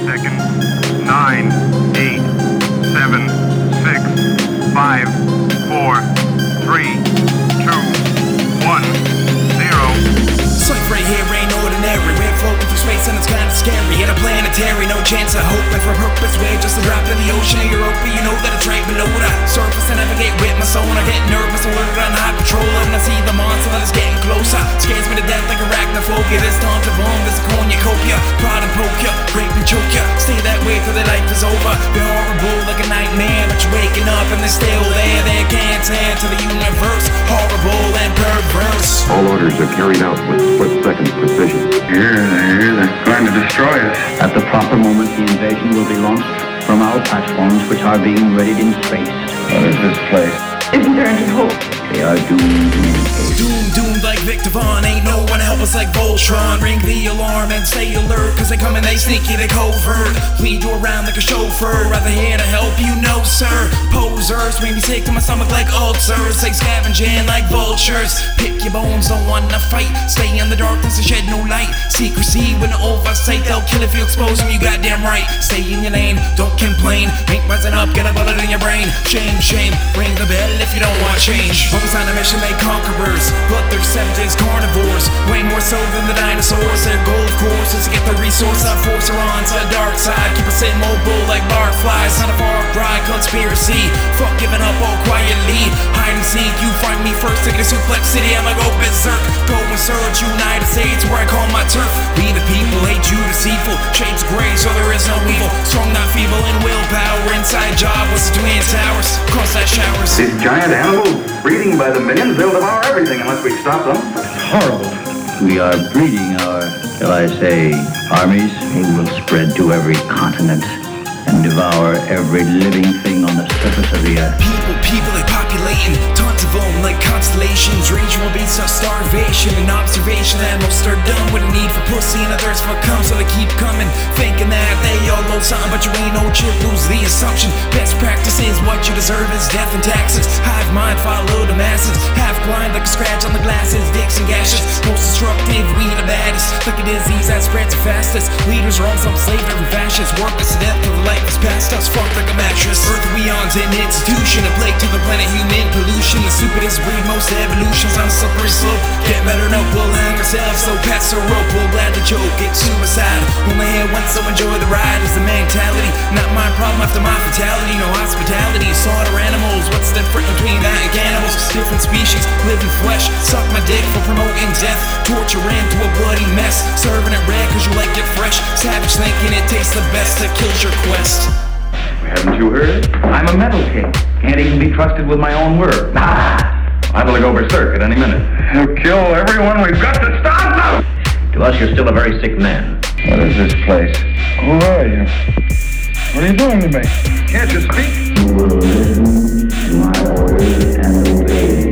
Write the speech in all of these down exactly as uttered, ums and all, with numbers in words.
seconds. Nine, eight, seven, six, five, four, three, two, one, zero. Life right here ain't ordinary. We're floating through space and it's kinda scary. Interplanetary, no chance of hoping for purpose. We're just a drop in the ocean of Europa. You know that it's right below the surface. I navigate with my soul. I get nervous. I work on high patrol. And I see the monster that is getting closer. Scares me to death like arachnophobia. This time to bomb, this cornucopia. Prod and poke ya, rape and choke ya. Stay that way till their life is over. They're horrible like a nightmare, but you're waking up and they're still there. They can't tear to the universe. Horrible and perverse. All orders are carried out with split-second precision. Here, they're, they're going to destroy us. At the proper moment, the invasion will be launched from our platforms, which are being readied in space. What is this place? Isn't there any hope? They are doomed in any case. Doomed, doomed like Victor Vaughn. Ain't no one help us like Voltron. Ring the alarm and stay alert, cause they come and they sneaky, they covert. Lead you around like a chauffeur. Rather here to help you, no sir. Posers make me sick to my stomach like ulcers. They scavenging like vultures. Pick your bones, don't wanna fight. Stay in the darkness and shed no light. Secrecy when oversight, they'll kill if you expose them, you goddamn right. Stay in your lane, don't complain. Ain't rising up, get a bullet in your brain. Shame, shame, ring the bell if you don't want change. Always on a mission, they conquerors, but they're savages, carnivores. Way more so than the dinosaurs. Their goal, of course, is to get the resource. I force her on to the dark side. Keep us immobile like barflies. Not a far cry, conspiracy. Fuck giving up all quietly. Hide and seek, you find me first. Take it to Suplex City, I'ma go berserk. Go and search United States, where I call my turf. We the people, hate you deceitful. Shades gray, so there is no evil. Strong, not feeble, in willpower. Inside job was the Twin Towers. Cross that showers. These giant animals breeding by the millions, they'll devour everything unless we stop them. Horrible. We are breeding our, shall I say, armies. They will spread to every continent and devour every living thing on the surface of the earth. People, people, they populating. Tons of them like constellations. Ranging will be some starvation and observation that most are done with a need for pussy and a thirst for cum, so they keep coming, thinking that they all know something, but you ain't no chip. Lose the assumption. Best practice is what you deserve is death and taxes. Hive mind, follow the masses. Half blind like a scratch on the glasses. Dicks and gashes. Most destructive, we the baddest. Like a disease that spreads the fastest. Leaders are on some slave every fascist. Work us to death till the life is past us. Fucked like a mattress. Earth beyond's an institution. A plague to the planet, human pollution. The stupidest breed, most evolutions on a slippery slope. Get better, no, we'll hang ourselves. So pass a rope, we'll glad to joke. It's suicide. Only here once, so enjoy the ride. Is the mentality. Not my problem after my fatality. No hospitality. Slaughter animals. What's the difference between that and cannibals? Different species, living flesh. Suck my dick for promoting death. Torture into a bloody mess. Serving it red cause you like it fresh. Savage thinking it tastes the best. That kills your quest. Haven't you heard? I'm a metal king. Can't even be trusted with my own word. Ah! I'm gonna go berserk at any minute. He'll kill everyone. We've got to stop them! To us, you're still a very sick man. What is this place? Who are you? What are you doing to me? Can't you speak? You will listen to my orders and obey.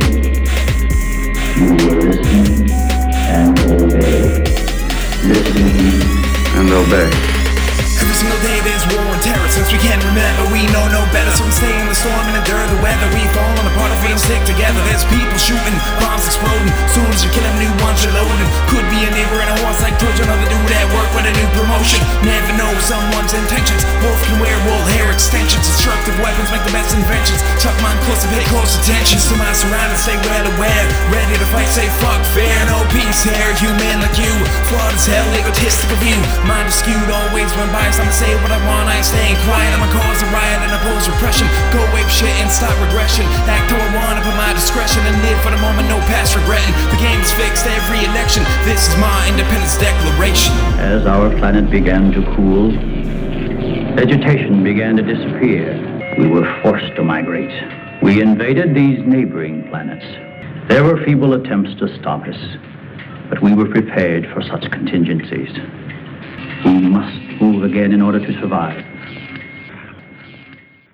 You will listen and obey. Listen And obey. Every single day there's war and terror. Since we can't remember, we know no better. So we stay in the storm and endure the weather. We falling apart if we don't stick together. There's people shooting, bombs exploding. Soon as you kill them, new ones are loading. Could be a neighbor and a horse like Trojan. Another dude at work with a new promotion. Never know someone's intentions. Wolf can wear wool hair extensions. Destructive weapons make the best inventions. Tuck mine close and pay close attention. To my surroundings, stay well aware. Ready to fight, say fuck fair. No peace here, human like you. Flawed as hell, egotistical view. Mind is skewed, always run by. I'ma say what I want, I ain't staying quiet. I'ma cause a riot and oppose repression. Go ape shit and stop regression. Act how I want, up at my discretion. And live for the moment, no past regretting. The game's fixed every election. This is my independence declaration. As our planet began to cool, vegetation began to disappear. We were forced to migrate. We invaded these neighboring planets. There were feeble attempts to stop us, but we were prepared for such contingencies. We must move again in order to survive.